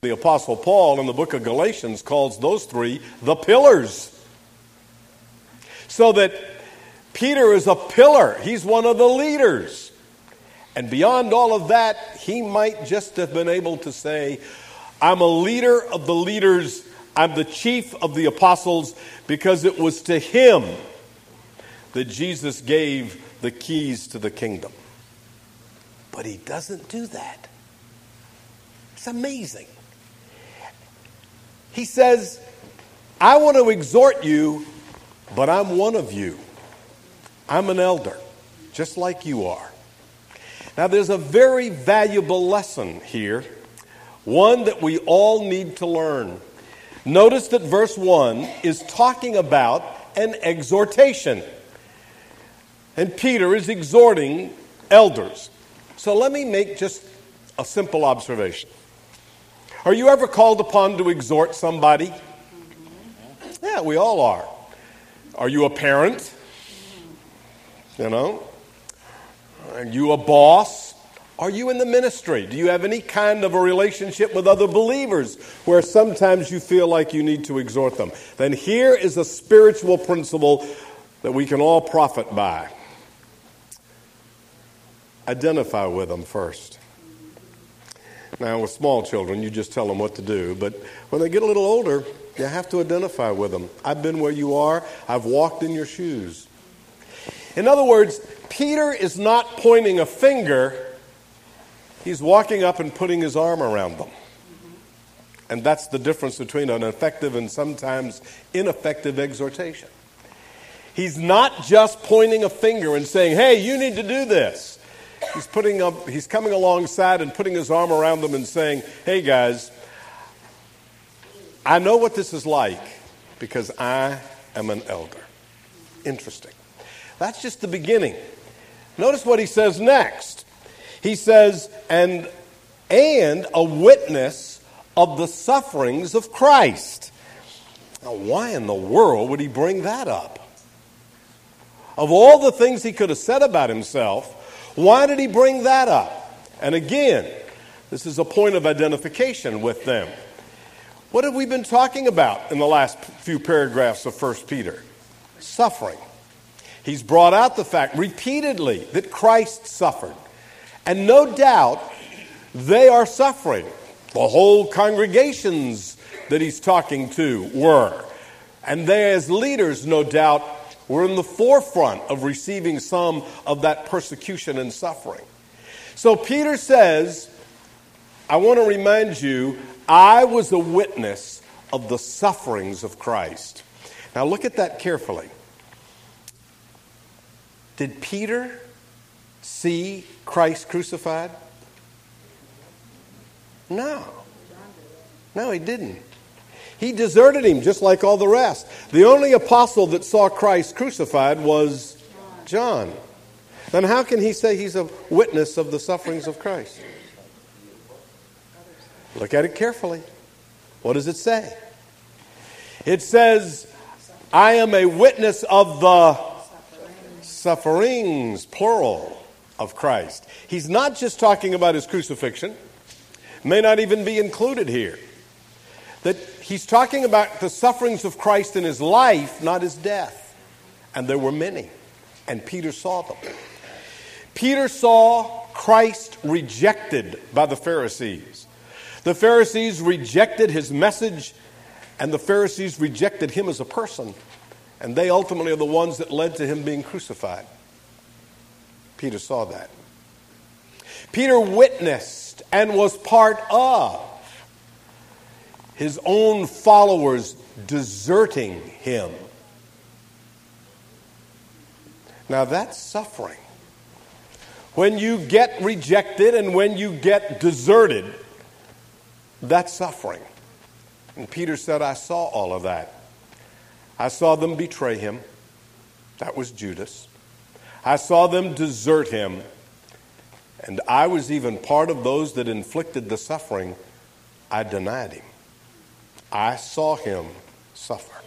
The Apostle Paul in the book of Galatians calls those three the pillars. So that Peter is a pillar. He's one of the leaders. And beyond all of that, he might just have been able to say, I'm a leader of the leaders. I'm the chief of the apostles, because it was to him that Jesus gave the keys to the kingdom. But he doesn't do that. It's amazing. He says, I want to exhort you, but I'm one of you. I'm an elder, just like you are. Now, there's a very valuable lesson here, one that we all need to learn. Notice that verse 1 is talking about an exhortation. And Peter is exhorting elders. So let me make just a simple observation. Are you ever called upon to exhort somebody? Yeah, we all are. Are you a parent? You know? Are you a boss? Are you in the ministry? Do you have any kind of a relationship with other believers where sometimes you feel like you need to exhort them? Then here is a spiritual principle that we can all profit by. Identify with them first. Now, with small children, you just tell them what to do. But when they get a little older, you have to identify with them. I've been where you are. I've walked in your shoes. In other words, Peter is not pointing a finger. He's walking up and putting his arm around them. And that's the difference between an effective and sometimes ineffective exhortation. He's not just pointing a finger and saying, hey, you need to do this. He's coming alongside and putting his arm around them and saying, hey guys, I know what this is like because I am an elder. Interesting. That's just the beginning. Notice what he says next. He says, and a witness of the sufferings of Christ. Now, why in the world would he bring that up? Of all the things he could have said about himself, why did he bring that up? And again, this is a point of identification with them. What have we been talking about in the last few paragraphs of 1 Peter? Suffering. He's brought out the fact repeatedly that Christ suffered. And no doubt they are suffering. The whole congregations that he's talking to were. And they as leaders, no doubt, were in the forefront of receiving some of that persecution and suffering. So Peter says, I want to remind you, I was a witness of the sufferings of Christ. Now look at that carefully. Did Peter see Christ crucified? No, he didn't. He deserted him just like all the rest. The only apostle that saw Christ crucified was John. Then how can he say he's a witness of the sufferings of Christ? Look at it carefully. What does it say? It says, I am a witness of the sufferings, plural, of Christ. He's not just talking about his crucifixion. May not even be included here. That he's talking about the sufferings of Christ in his life, not his death. And there were many. And Peter saw them. Peter saw Christ rejected by the Pharisees. The Pharisees rejected his message, and the Pharisees rejected him as a person. And they ultimately are the ones that led to him being crucified. Peter saw that. Peter witnessed and was part of his own followers deserting him. Now that's suffering. When you get rejected and when you get deserted, that's suffering. And Peter said, I saw all of that. I saw them betray him. That was Judas. I saw them desert him. And I was even part of those that inflicted the suffering. I denied him. I saw him suffer.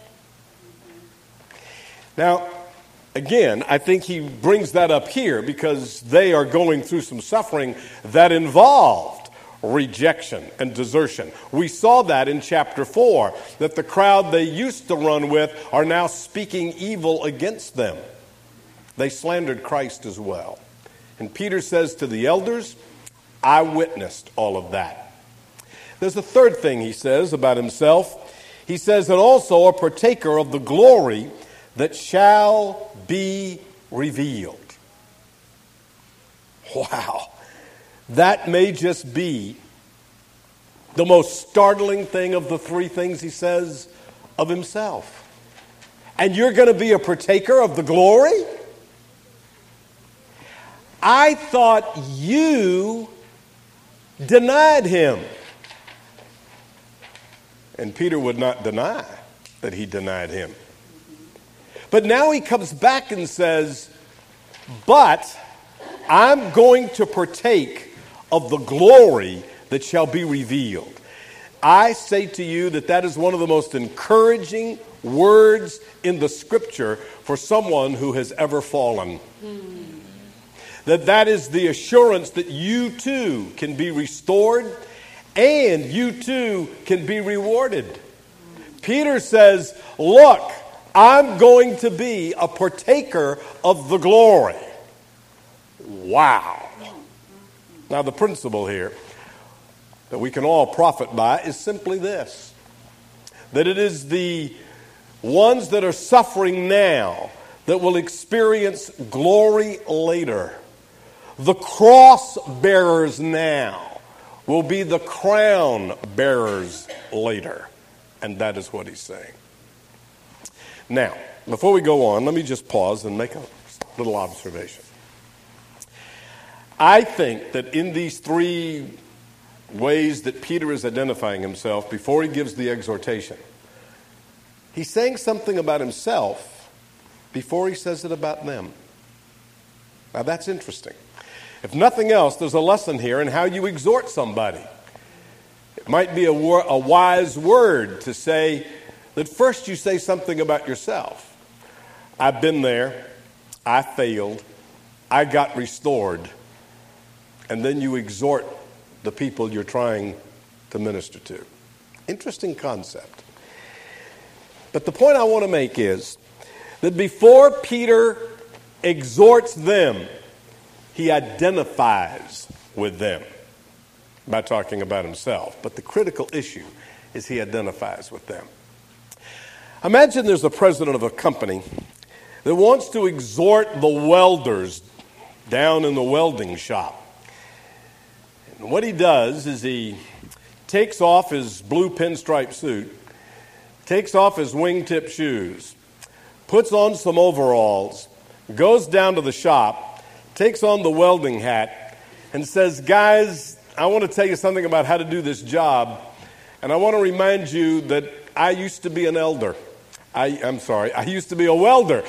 Now, again, I think he brings that up here because they are going through some suffering that involved rejection and desertion. We saw that in chapter 4, that the crowd they used to run with are now speaking evil against them. They slandered Christ as well. And Peter says to the elders, I witnessed all of that. There's a third thing he says about himself. He says, and also a partaker of the glory that shall be revealed. Wow. That may just be the most startling thing of the three things he says of himself. And you're going to be a partaker of the glory? I thought you denied him. And Peter would not deny that he denied him. But now he comes back and says, but I'm going to partake of the glory that shall be revealed. I say to you that is one of the most encouraging words in the Scripture for someone who has ever fallen. That is the assurance that you too can be restored and you too can be rewarded. Peter says, look, I'm going to be a partaker of the glory. Wow. Now, the principle here that we can all profit by is simply this, that it is the ones that are suffering now that will experience glory later. The cross bearers now will be the crown bearers later. And that is what he's saying. Now, before we go on, let me just pause and make a little observation. I think that in these three ways that Peter is identifying himself before he gives the exhortation, he's saying something about himself before he says it about them. Now that's interesting. If nothing else, there's a lesson here in how you exhort somebody. It might be a wise word to say that first you say something about yourself. I've been there. I failed. I got restored. And then you exhort the people you're trying to minister to. Interesting concept. But the point I want to make is that before Peter exhorts them, he identifies with them by talking about himself. But the critical issue is he identifies with them. Imagine there's a president of a company that wants to exhort the welders down in the welding shop. And what he does is he takes off his blue pinstripe suit, takes off his wingtip shoes, puts on some overalls, goes down to the shop, takes on the welding hat, and says, guys, I want to tell you something about how to do this job, and I want to remind you that I used to be an elder. I used to be a welder.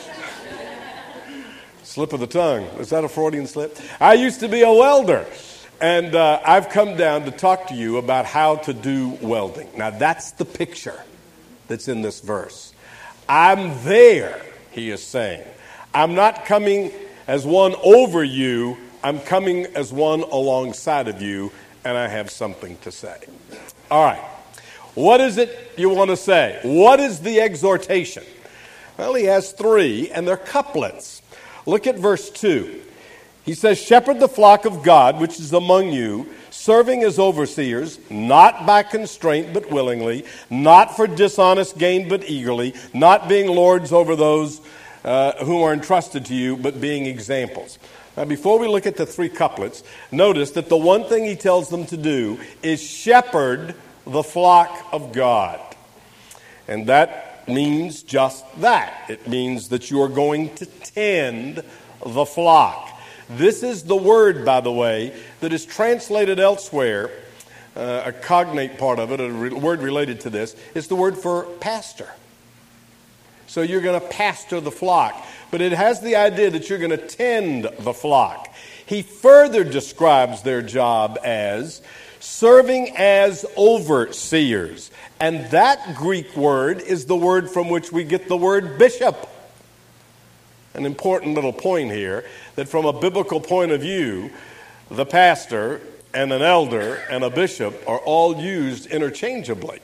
Slip of the tongue. Is that a Freudian slip? I used to be a welder. And I've come down to talk to you about how to do welding. Now, that's the picture that's in this verse. I'm there, he is saying. I'm not coming as one over you. I'm coming as one alongside of you, and I have something to say. All right. What is it you want to say? What is the exhortation? Well, he has three, and they're couplets. Look at verse 2. He says, shepherd the flock of God, which is among you, serving as overseers, not by constraint, but willingly, not for dishonest gain, but eagerly, not being lords over those who are entrusted to you, but being examples. Now, before we look at the three couplets, notice that the one thing he tells them to do is shepherd the flock of God. And that means just that. It means that you are going to tend the flock. This is the word, by the way, that is translated elsewhere. A cognate part of it, a word related to this, is the word for pastor. So you're going to pastor the flock. But it has the idea that you're going to tend the flock. He further describes their job as serving as overseers. And that Greek word is the word from which we get the word bishop. An important little point here, that from a biblical point of view, the pastor and an elder and a bishop are all used interchangeably.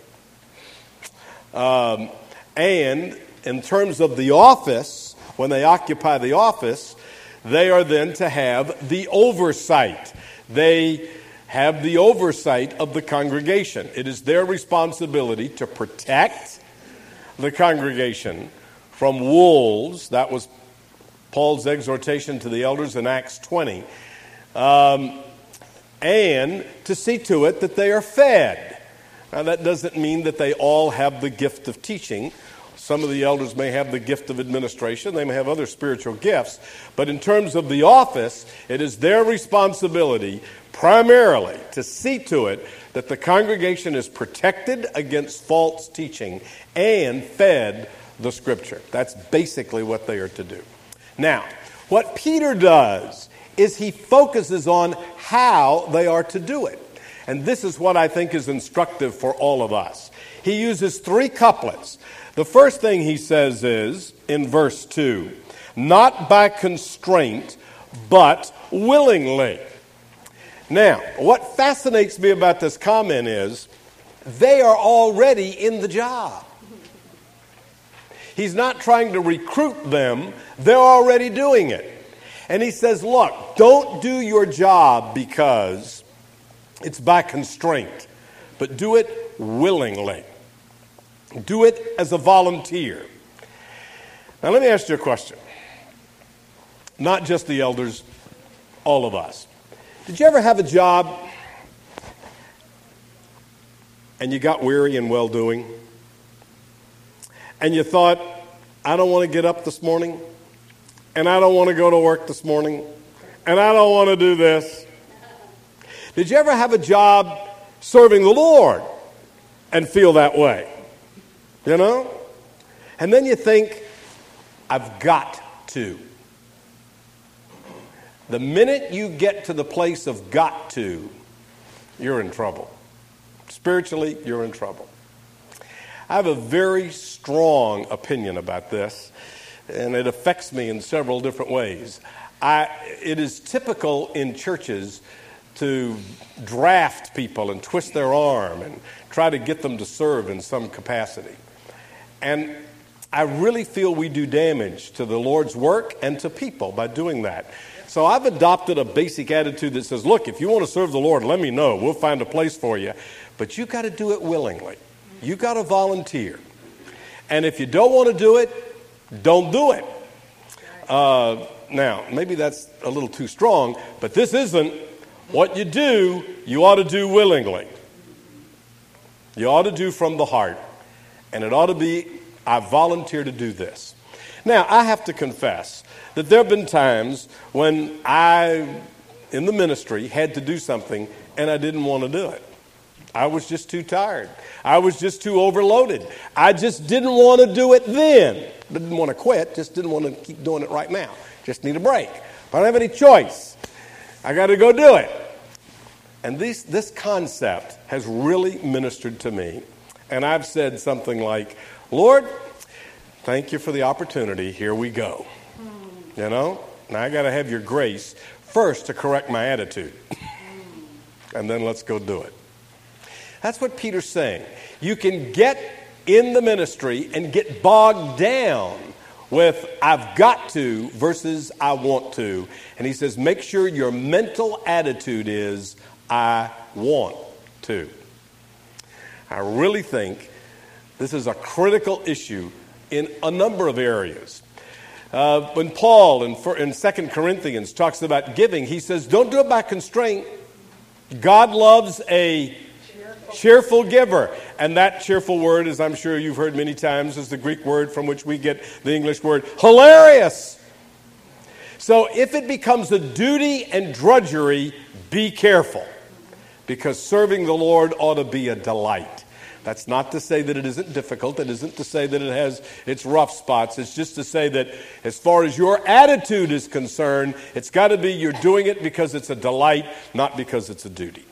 And in terms of the office, when they occupy the office, they are then to have the oversight. They have the oversight of the congregation. It is their responsibility to protect the congregation from wolves. That was Paul's exhortation to the elders in Acts 20. And to see to it that they are fed. Now, that doesn't mean that they all have the gift of teaching. Some of the elders may have the gift of administration. They may have other spiritual gifts. But in terms of the office, it is their responsibility primarily to see to it that the congregation is protected against false teaching and fed the Scripture. That's basically what they are to do. Now, what Peter does is he focuses on how they are to do it. And this is what I think is instructive for all of us. He uses 3 couplets. The first thing he says is, in verse 2, not by constraint, but willingly. Now, what fascinates me about this comment is, they are already in the job. He's not trying to recruit them. They're already doing it. And he says, look, don't do your job because it's by constraint, but do it willingly. Do it as a volunteer. Now, let me ask you a question. Not just the elders, all of us. Did you ever have a job and you got weary in well-doing? And you thought, I don't want to get up this morning, and I don't want to go to work this morning, and I don't want to do this. Did you ever have a job serving the Lord and feel that way? You know? And then you think, I've got to. The minute you get to the place of got to, you're in trouble. Spiritually, you're in trouble. I have a very strong opinion about this, and it affects me in several different ways. It is typical in churches to draft people and twist their arm and try to get them to serve in some capacity. And I really feel we do damage to the Lord's work and to people by doing that. So I've adopted a basic attitude that says, look, if you want to serve the Lord, let me know. We'll find a place for you. But you've got to do it willingly. You've got to volunteer. And if you don't want to do it, don't do it. Now, maybe that's a little too strong, but this isn't what you do, you ought to do willingly. You ought to do from the heart. And it ought to be, I volunteer to do this. Now, I have to confess that there have been times when I, in the ministry, had to do something and I didn't want to do it. I was just too tired. I was just too overloaded. I just didn't want to do it then. Didn't want to quit, just didn't want to keep doing it right now. Just need a break. But I don't have any choice. I got to go do it. And this concept has really ministered to me. And I've said something like, Lord, thank you for the opportunity. Here we go. You know? Now I got to have your grace first to correct my attitude. And then let's go do it. That's what Peter's saying. You can get in the ministry and get bogged down with I've got to versus I want to. And he says, make sure your mental attitude is I want to. I really think this is a critical issue in a number of areas. When Paul in 2 Corinthians talks about giving, he says, don't do it by constraint. God loves a cheerful giver. And that cheerful word, as I'm sure you've heard many times, is the Greek word from which we get the English word hilarious. So if it becomes a duty and drudgery, be careful. Because serving the Lord ought to be a delight. That's not to say that it isn't difficult. It isn't to say that it has its rough spots. It's just to say that as far as your attitude is concerned, it's got to be you're doing it because it's a delight, not because it's a duty.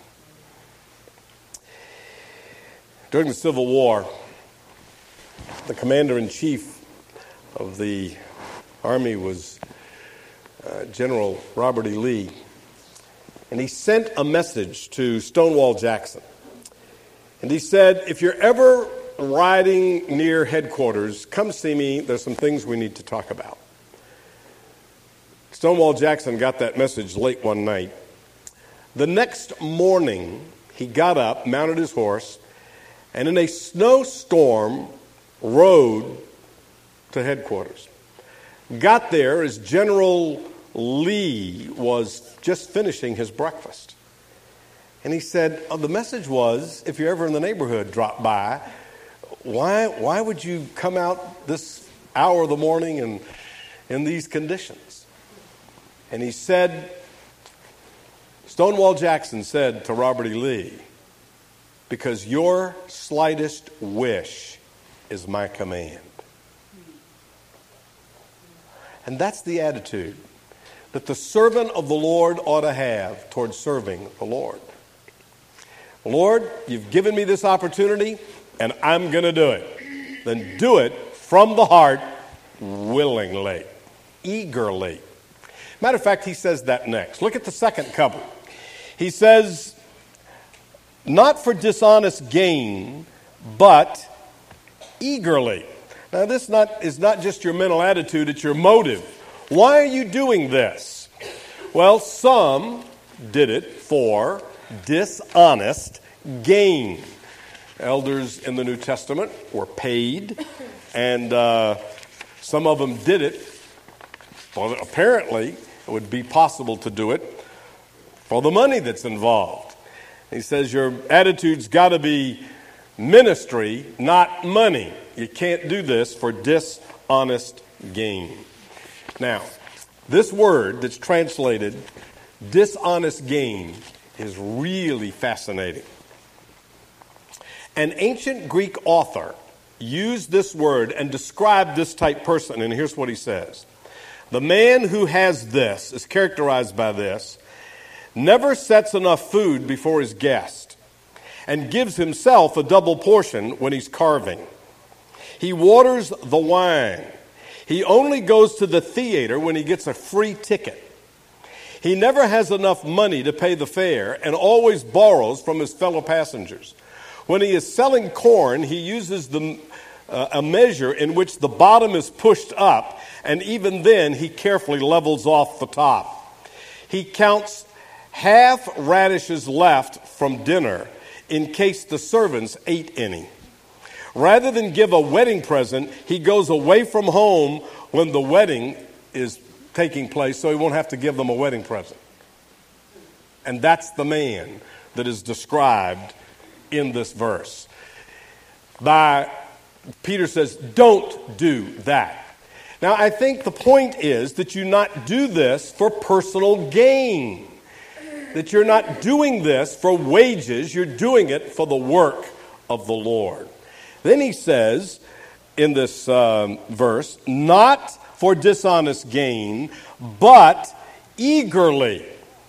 During the Civil War, the commander-in-chief of the Army was General Robert E. Lee. And he sent a message to Stonewall Jackson. And he said, if you're ever riding near headquarters, come see me. There's some things we need to talk about. Stonewall Jackson got that message late one night. The next morning, he got up, mounted his horse, and in a snowstorm rode to headquarters. Got there as General Lee was just finishing his breakfast. And he said, the message was, if you're ever in the neighborhood, drop by. Why would you come out this hour of the morning and in these conditions? And he said, Stonewall Jackson said to Robert E. Lee, because your slightest wish is my command. And that's the attitude that the servant of the Lord ought to have towards serving the Lord. Lord, you've given me this opportunity, and I'm going to do it. Then do it from the heart, willingly, eagerly. Matter of fact, he says that next. Look at the second couple. He says, not for dishonest gain, but eagerly. Now, this is not just your mental attitude, it's your motive. Why are you doing this? Well, some did it for dishonest gain. Elders in the New Testament were paid, and some of them did it. Well, apparently, it would be possible to do it for the money that's involved. He says your attitude's got to be ministry, not money. You can't do this for dishonest gain. Now, this word that's translated dishonest gain is really fascinating. An ancient Greek author used this word and described this type person, and here's what he says. The man who has this, is characterized by this, never sets enough food before his guest and gives himself a double portion when he's carving. He waters the wine. He only goes to the theater when he gets a free ticket. He never has enough money to pay the fare and always borrows from his fellow passengers. When he is selling corn, he uses a measure in which the bottom is pushed up, and even then he carefully levels off the top. He counts half radishes left from dinner in case the servants ate any. Rather than give a wedding present, he goes away from home when the wedding is taking place so he won't have to give them a wedding present. And that's the man that is described in this verse. Peter says, don't do that. Now, I think the point is that you not do this for personal gain. That you're not doing this for wages, you're doing it for the work of the Lord. Then he says in this verse, not for dishonest gain, but eagerly.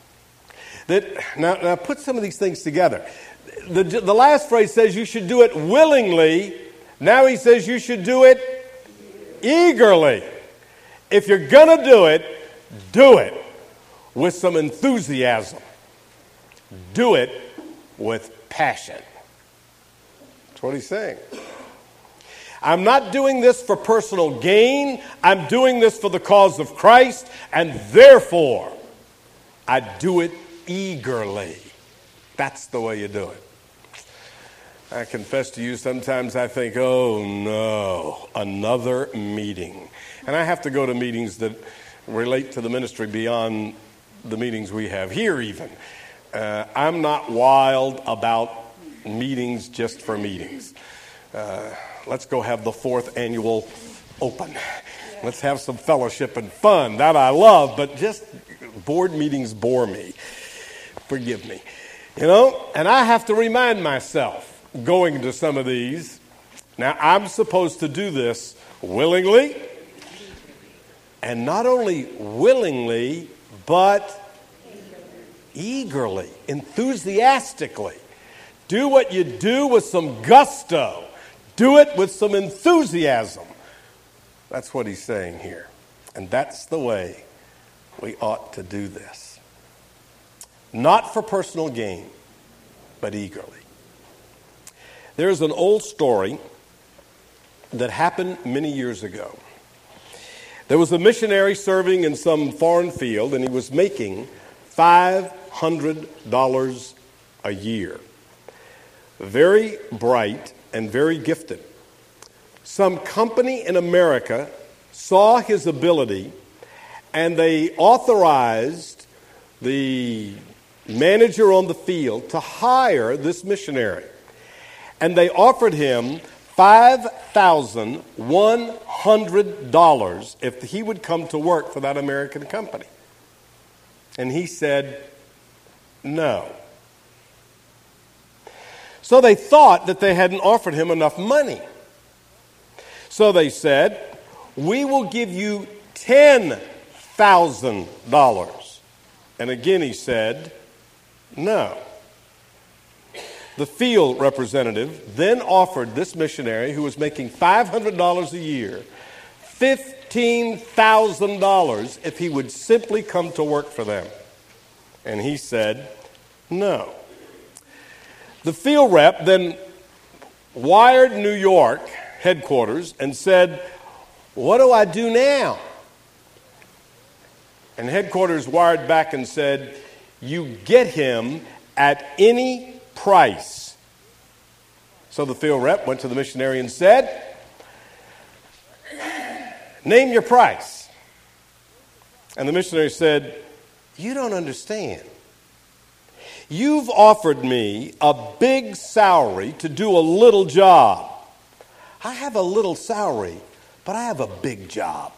Now put some of these things together. The last phrase says you should do it willingly. Now he says you should do it eagerly. If you're going to do it with some enthusiasm. Do it with passion. That's what he's saying. I'm not doing this for personal gain. I'm doing this for the cause of Christ, and therefore, I do it eagerly. That's the way you do it. I confess to you, sometimes I think, oh no, another meeting. And I have to go to meetings that relate to the ministry beyond the meetings we have here even. I'm not wild about meetings just for meetings. Let's go have the 4th annual open. Let's have some fellowship and fun. That I love, but just board meetings bore me. Forgive me. And I have to remind myself, going to some of these, now I'm supposed to do this willingly, and not only willingly, but eagerly, enthusiastically. Do what you do with some gusto. Do it with some enthusiasm. That's what he's saying here. And that's the way we ought to do this. not for personal gain, but eagerly. There's an old story that happened many years ago. There was a missionary serving in some foreign field, and he was making $500 a year. Very bright and very gifted. Some company in America saw his ability, and they authorized the manager on the field to hire this missionary. And they offered him $5,100 if he would come to work for that American company. And he said, no. So they thought that they hadn't offered him enough money. So they said, we will give you $10,000. And again he said, no. The field representative then offered this missionary, who was making $500 a year, $15,000 if he would simply come to work for them. And he said, no. The field rep then wired New York headquarters and said, what do I do now? And headquarters wired back and said, you get him at any price. So the field rep went to the missionary and said, name your price. And the missionary said, you don't understand. You've offered me a big salary to do a little job. I have a little salary, but I have a big job.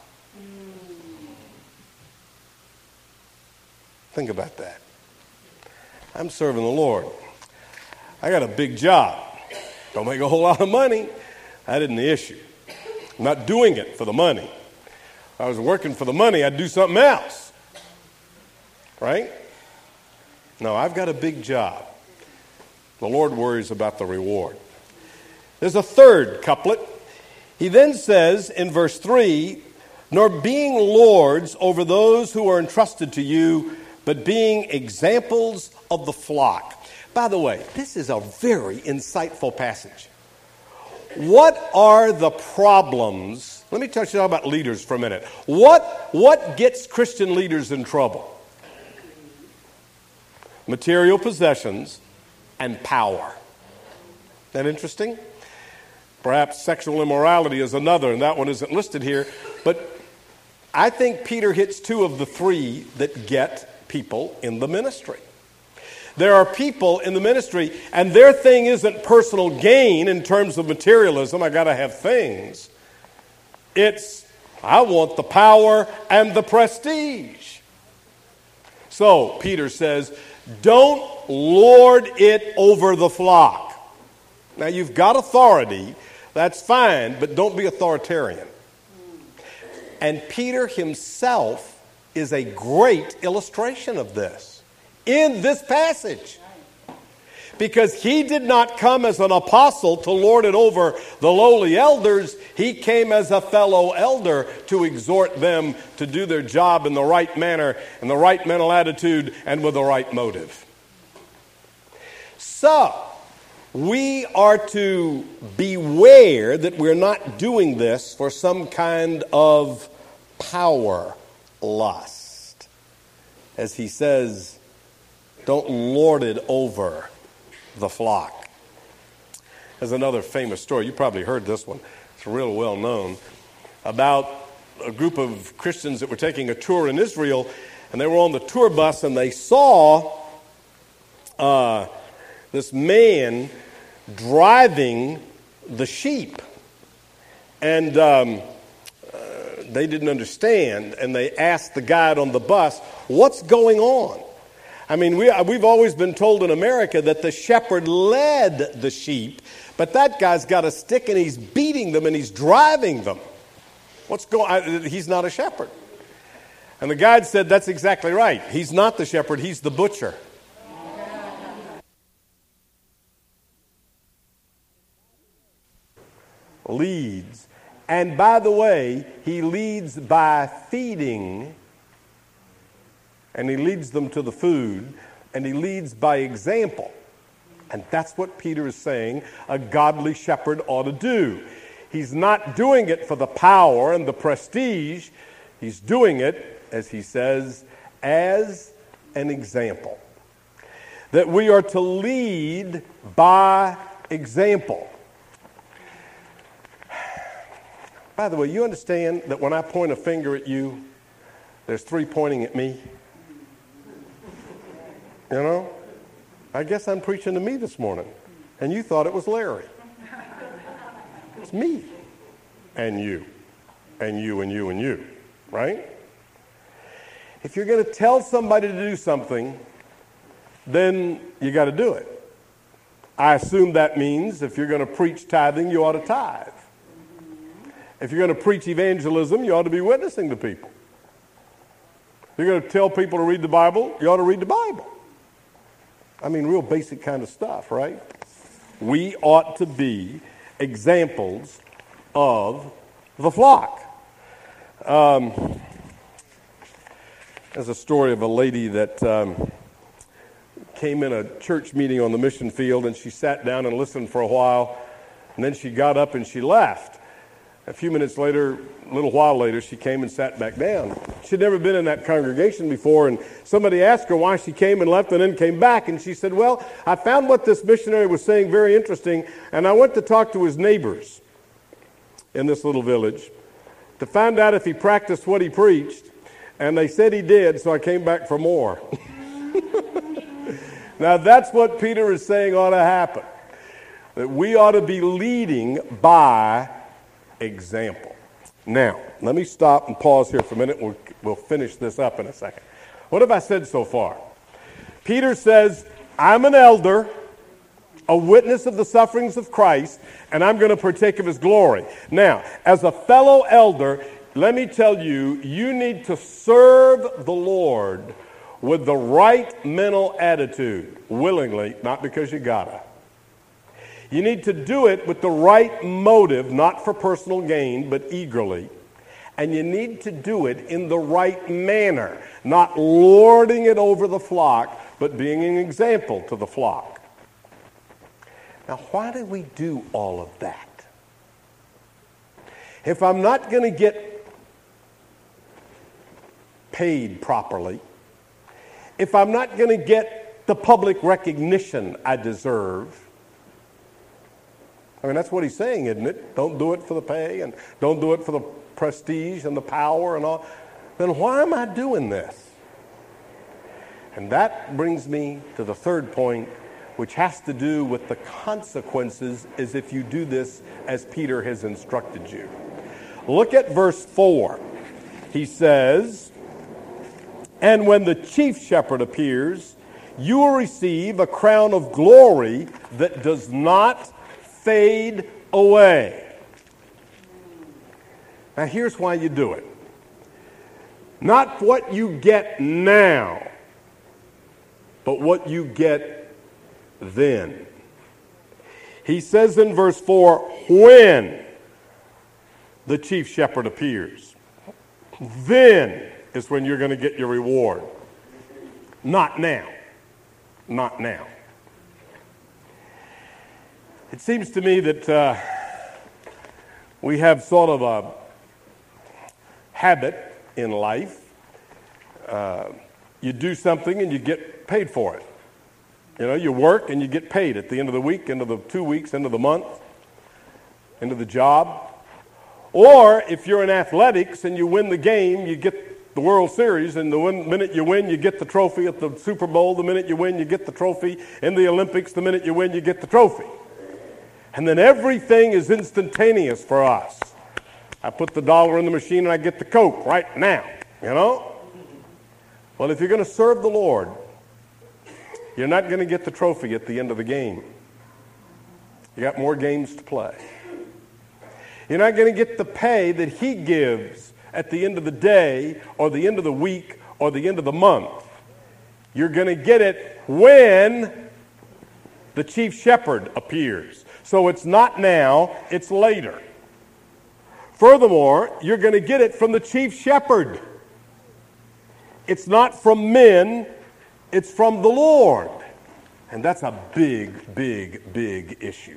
Think about that. I'm serving the Lord. I got a big job. Don't make a whole lot of money. That isn't the issue. I'm not doing it for the money. If I was working for the money, I'd do something else. Right? No, I've got a big job. The Lord worries about the reward. There's a third couplet. He then says in verse 3, nor being lords over those who are entrusted to you, but being examples of the flock. By the way, this is a very insightful passage. What are the problems? Let me talk about leaders for a minute. What gets Christian leaders in trouble? Material possessions and power. Isn't that interesting? Perhaps sexual immorality is another, and that one isn't listed here. But I think Peter hits two of the three that get people in the ministry. There are people in the ministry, and their thing isn't personal gain in terms of materialism. I got to have things. It's, I want the power and the prestige. So Peter says, don't lord it over the flock. Now you've got authority, that's fine, but don't be authoritarian. And Peter himself is a great illustration of this in this passage. Because he did not come as an apostle to lord it over the lowly elders. He came as a fellow elder to exhort them to do their job in the right manner, in the right mental attitude, and with the right motive. So, we are to beware that we're not doing this for some kind of power lust. As he says, don't lord it over the flock. There's another famous story. You probably heard this one. It's real well known. About a group of Christians that were taking a tour in Israel, and they were on the tour bus, and they saw this man driving the sheep. And they didn't understand, and they asked the guide on the bus, what's going on? I mean, we've always been told in America that the shepherd led the sheep, but that guy's got a stick and he's beating them and he's driving them. What's going on? He's not a shepherd. And the guide said, that's exactly right. He's not the shepherd, he's the butcher. Leads. And by the way, he leads by feeding, and he leads them to the food, and he leads by example. And that's what Peter is saying a godly shepherd ought to do. He's not doing it for the power and the prestige. He's doing it, as he says, as an example. That we are to lead by example. By the way, you understand that when I point a finger at you, there's three pointing at me? You know? I guess I'm preaching to me this morning, and you thought it was Larry. It's me, and you, and you, and you, and you, right? If you're going to tell somebody to do something, then you got to do it. I assume that means if you're going to preach tithing, you ought to tithe. If you're going to preach evangelism, you ought to be witnessing to people. If you're going to tell people to read the Bible, you ought to read the Bible. I mean, real basic kind of stuff, right? We ought to be examples of the flock. There's a story of a lady that came in a church meeting on the mission field, and she sat down and listened for a while, and then she got up and she left. A few minutes later, a little while later, she came and sat back down. She'd never been in that congregation before, and somebody asked her why she came and left and then came back, and she said, well, I found what this missionary was saying very interesting, and I went to talk to his neighbors in this little village to find out if he practiced what he preached, and they said he did, so I came back for more. Now, that's what Peter is saying ought to happen, that we ought to be leading by example. Now, let me stop and pause here for a minute. We'll finish this up in a second. What have I said so far? Peter says, I'm an elder, a witness of the sufferings of Christ, and I'm going to partake of his glory. Now, as a fellow elder, let me tell you, you need to serve the Lord with the right mental attitude, willingly, not because you gotta. You need to do it with the right motive, not for personal gain, but eagerly. And you need to do it in the right manner, not lording it over the flock, but being an example to the flock. Now, why do we do all of that? If I'm not going to get paid properly, if I'm not going to get the public recognition I deserve, I mean, that's what he's saying, isn't it? Don't do it for the pay and don't do it for the prestige and the power and all. Then why am I doing this? And that brings me to the third point, which has to do with the consequences as if you do this as Peter has instructed you. Look at verse 4. He says, and when the chief shepherd appears, you will receive a crown of glory that does not fade away. Now here's why you do it. Not what you get now, but what you get then. He says in verse 4, when the chief shepherd appears, then is when you're going to get your reward. Not now. Not now. It seems to me that we have sort of a habit in life. You do something and you get paid for it. You know, you work and you get paid at the end of the week, end of the 2 weeks, end of the month, end of the job. Or if you're in athletics and you win the game, you get the World Series, and the minute you win, you get the trophy at the Super Bowl. The minute you win, you get the trophy in the Olympics. The minute you win, you get the trophy. And then everything is instantaneous for us. I put the dollar in the machine and I get the Coke right now, you know? Well, if you're going to serve the Lord, you're not going to get the trophy at the end of the game. You got more games to play. You're not going to get the pay that he gives at the end of the day or the end of the week or the end of the month. You're going to get it when the chief shepherd appears. So it's not now, it's later. Furthermore, you're going to get it from the chief shepherd. It's not from men, It's from the Lord. And that's a big, big, big issue.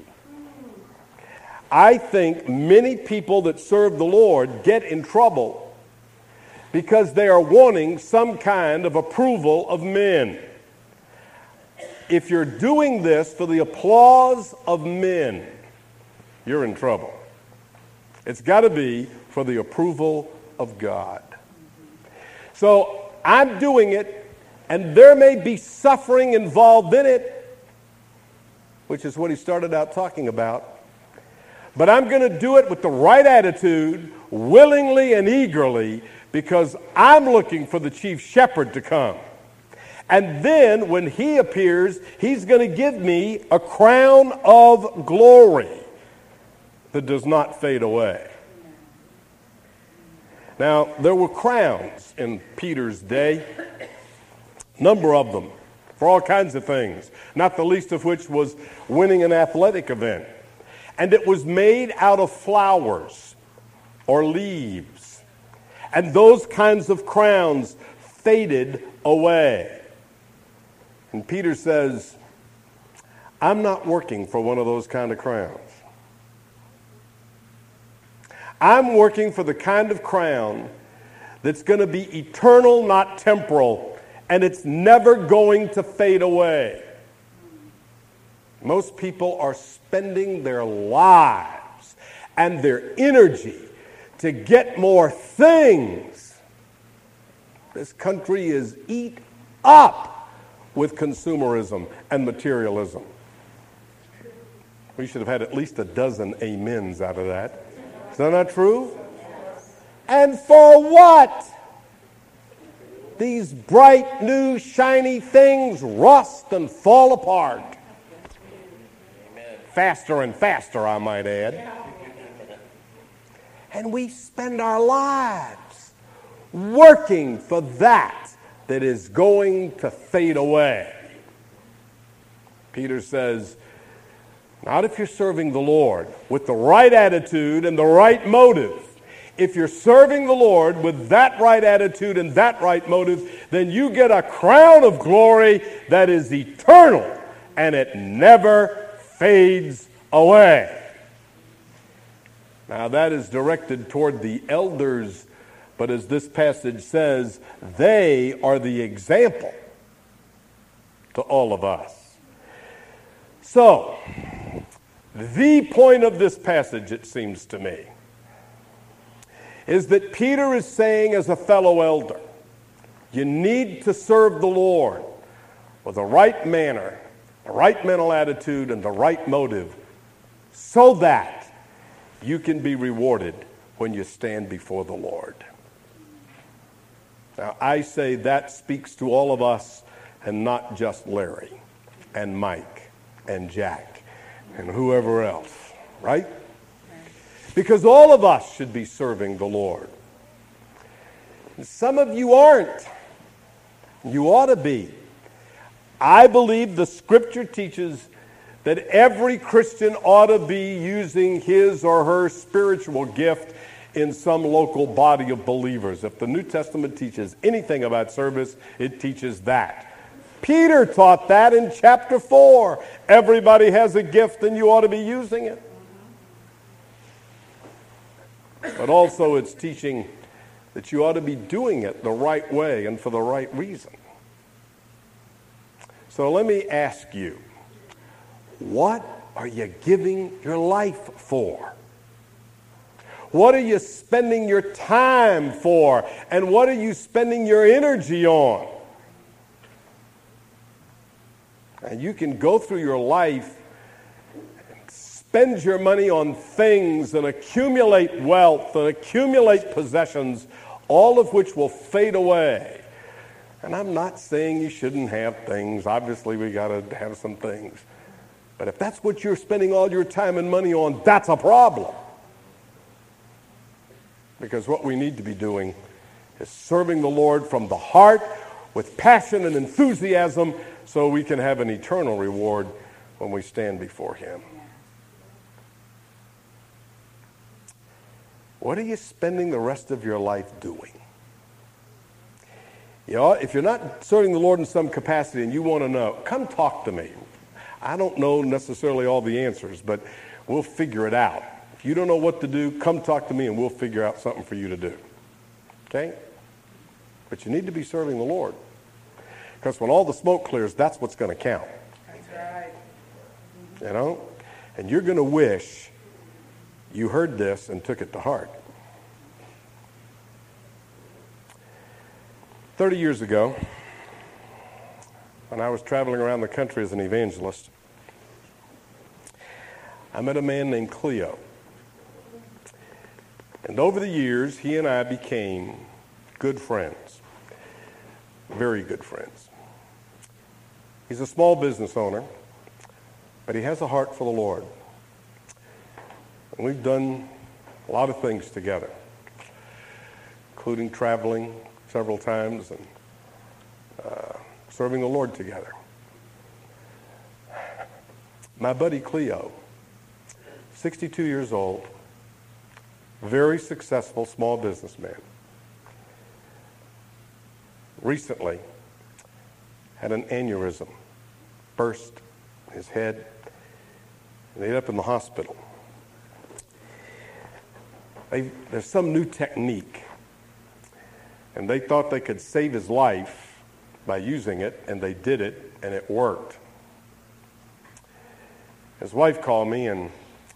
I think many people that serve the Lord get in trouble because they are wanting some kind of approval of men. If you're doing this for the applause of men, you're in trouble. It's got to be for the approval of God. So I'm doing it, and there may be suffering involved in it, which is what he started out talking about. But I'm going to do it with the right attitude, willingly and eagerly, because I'm looking for the chief shepherd to come. And then when he appears, he's going to give me a crown of glory that does not fade away. Now, there were crowns in Peter's day, number of them, for all kinds of things, not the least of which was winning an athletic event. And it was made out of flowers or leaves. And those kinds of crowns faded away. And Peter says, I'm not working for one of those kind of crowns. I'm working for the kind of crown that's going to be eternal, not temporal, and it's never going to fade away. Most people are spending their lives and their energy to get more things. This country is eat up with consumerism and materialism. We should have had at least a dozen amens out of that. Is that not true? And for what? These bright, new, shiny things rust and fall apart. Faster and faster, I might add. And we spend our lives working for that is going to fade away. Peter says, not if you're serving the Lord with the right attitude and the right motive. If you're serving the Lord with that right attitude and that right motive, then you get a crown of glory that is eternal and it never fades away. Now that is directed toward the elders, but as this passage says, they are the example to all of us. So, the point of this passage, it seems to me, is that Peter is saying as a fellow elder, you need to serve the Lord with the right manner, the right mental attitude, and the right motive, so that you can be rewarded when you stand before the Lord. Now, I say that speaks to all of us and not just Larry and Mike and Jack and whoever else, right? Because all of us should be serving the Lord. And some of you aren't. You ought to be. I believe the Scripture teaches that every Christian ought to be using his or her spiritual gift in some local body of believers. If the New Testament teaches anything about service, it teaches that. Peter taught that in chapter 4. Everybody has a gift and you ought to be using it. But also it's teaching that you ought to be doing it the right way and for the right reason. So let me ask you, what are you giving your life for? What are you spending your time for? And what are you spending your energy on? And you can go through your life and spend your money on things and accumulate wealth and accumulate possessions, all of which will fade away. And I'm not saying you shouldn't have things. Obviously, we got to have some things. But if that's what you're spending all your time and money on, that's a problem. Because what we need to be doing is serving the Lord from the heart with passion and enthusiasm so we can have an eternal reward when we stand before Him. What are you spending the rest of your life doing? You know, if you're not serving the Lord in some capacity and you want to know, come talk to me. I don't know necessarily all the answers, but we'll figure it out. If you don't know what to do, come talk to me and we'll figure out something for you to do. Okay? But you need to be serving the Lord. Because when all the smoke clears, that's what's going to count. That's right. You know? And you're going to wish you heard this and took it to heart. 30 years ago, when I was traveling around the country as an evangelist, I met a man named Cleo. And over the years, he and I became good friends, very good friends. He's a small business owner, but he has a heart for the Lord. And we've done a lot of things together, including traveling several times and serving the Lord together. My buddy Cleo, 62 years old, very successful small businessman, recently had an aneurysm, burst his head, and ended up in the hospital. There's some new technique, and they thought they could save his life by using it, and they did it, and it worked. His wife called me, and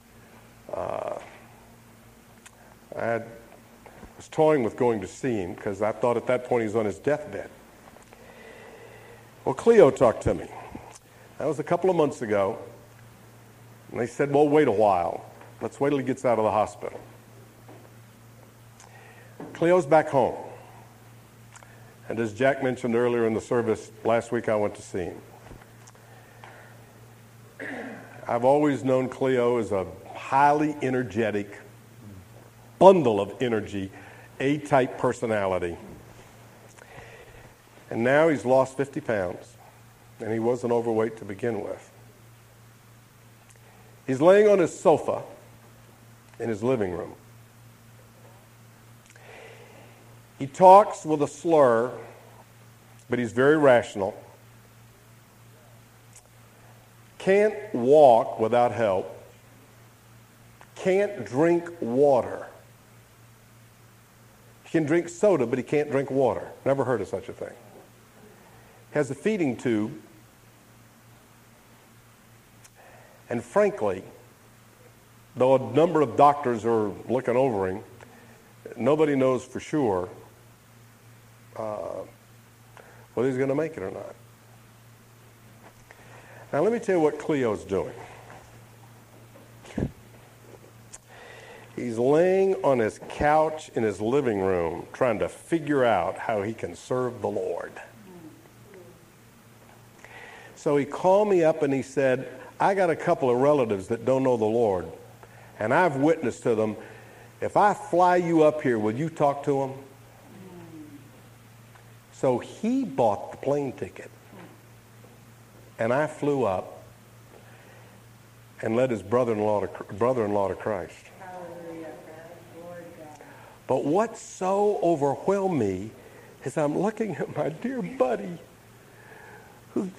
I was toying with going to see him because I thought at that point he was on his deathbed. Well, Cleo talked to me. That was a couple of months ago, and they said, well, wait a while. Let's wait till he gets out of the hospital. Cleo's back home. And as Jack mentioned earlier in the service, last week I went to see him. I've always known Cleo as a highly energetic, bundle of energy, A-type personality. And now he's lost 50 pounds, and he wasn't overweight to begin with. He's laying on his sofa in his living room. He talks with a slur, but he's very rational. Can't walk without help. Can't drink water. He can drink soda, but he can't drink water. Never heard of such a thing. Has a feeding tube. And frankly, though a number of doctors are looking over him, nobody knows for sure whether he's going to make it or not. Now, let me tell you what Cleo's doing. He's laying on his couch in his living room trying to figure out how he can serve the Lord. So he called me up and he said, I got a couple of relatives that don't know the Lord, and I've witnessed to them. If I fly you up here, will you talk to them? So he bought the plane ticket, and I flew up and led his brother-in-law to Christ. But what so overwhelmed me is I'm looking at my dear buddy who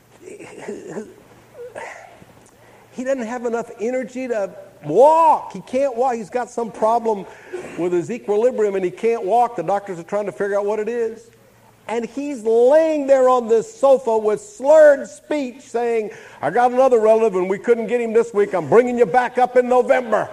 he doesn't have enough energy to walk. He can't walk. He's got some problem with his equilibrium and he can't walk. The doctors are trying to figure out what it is. And he's laying there on this sofa with slurred speech saying, I got another relative and we couldn't get him this week. I'm bringing you back up in November.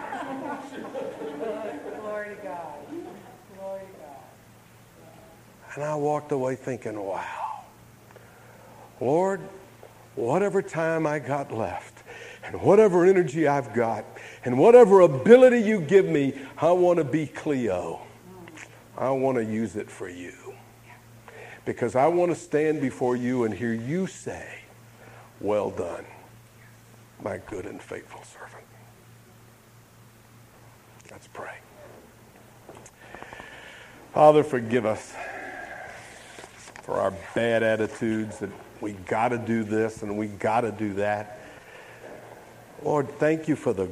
Glory to God. Glory to God. And I walked away thinking, wow, Lord, whatever time I got left and whatever energy I've got and whatever ability you give me, I want to be Cleo. I want to use it for you. Because I want to stand before you and hear you say, well done, my good and faithful servant. Let's pray. Father, forgive us for our bad attitudes that we got to do this and we got to do that. Lord, thank you for the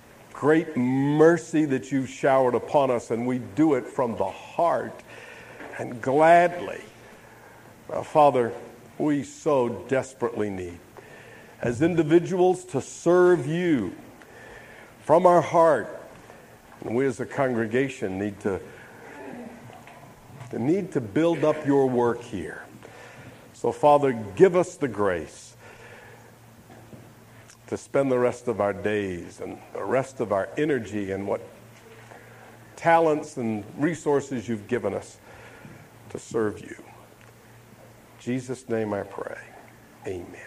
great mercy that you've showered upon us, and we do it from the heart. and gladly. Father, we so desperately need, as individuals, to serve you from our heart. And we as a congregation need to build up your work here. So, Father, give us the grace to spend the rest of our days and the rest of our energy and what talents and resources you've given us to serve you. In Jesus' name I pray. Amen.